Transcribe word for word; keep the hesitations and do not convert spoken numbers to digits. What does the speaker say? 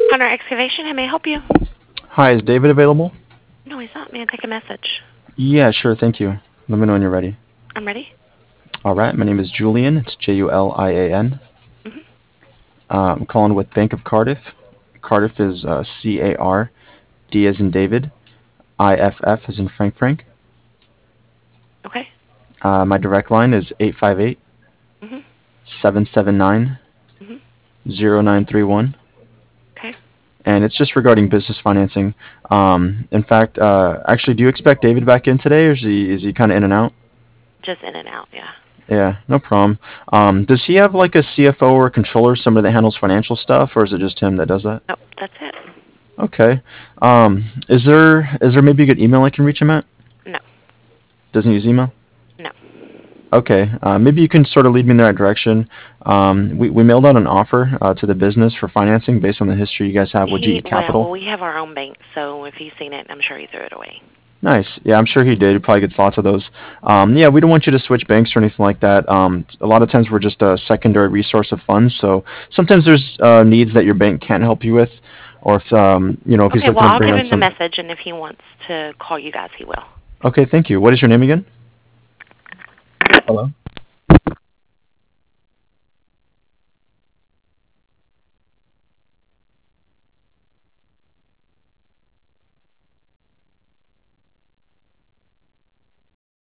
Hunter Excavation, how may I help you? Hi, is David available? No, he's not. May I take a message? Yeah, sure, thank you. Let me know when you're ready. I'm ready. All right, my name is Julian. It's J U L I A N. hmm Uh, I'm calling with Bank of Cardiff. Cardiff is uh, C A R, D as in David, I F F as in Frank Frank. Okay. Uh, my direct line is eight five eight, hmm seven seven nine, hmm zero nine three one, Okay. and it's just regarding business financing. Um, in fact, uh, actually, do you expect David back in today, or is he is he kind of in and out? Just in and out, yeah. Yeah, no problem. Um, does he have like a C F O or a controller, somebody that handles financial stuff, or is it just him that does that? Nope, that's it. Okay. Um, is there is there maybe a good email I can reach him at? No, Doesn't use email? no. Okay. Uh, maybe you can sort of lead me in the right direction. Um, we, we mailed out an offer uh, to the business for financing based on the history you guys have with He, G E well, Capital. well, we have our own bank, so if he's seen it, I'm sure he threw it away. Nice. Yeah, I'm sure he did. He probably gets lots of those. Um, yeah, we don't want you to switch banks or anything like that. Um, a lot of times we're just a secondary resource of funds. So sometimes there's uh, needs that your bank can't help you with, or if um, you know if he's Okay, looking well, to I'll bring give on him the some. message, and if he wants to call you guys, he will. Okay, thank you. What is your name again? Hello.